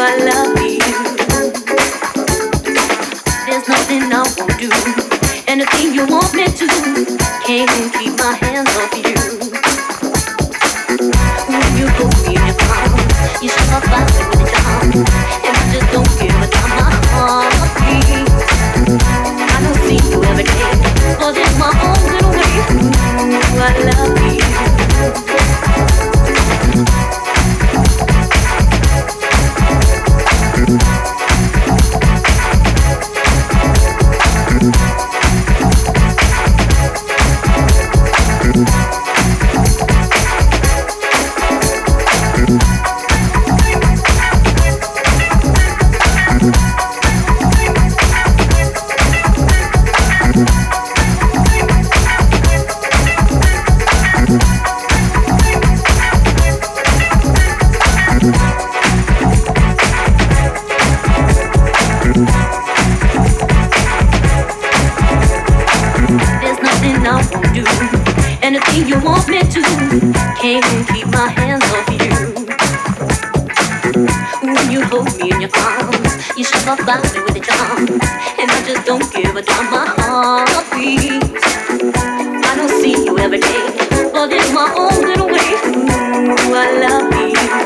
I love you. There's nothing I won't do. Anything you want me to. Can't keep my hands off you. When you hold me in your palm, you shove my body with a charm, and I just don't give a damn. My heart beats. I don't see you every day, but it's my own little way. Ooh, I love you. Anything you want me to, can't keep my hands off you. When you hold me in your arms, you shove my body with your charm, and I just don't give a damn. My heart beats. I don't see you every day, but it's my own little way. Ooh, I love you.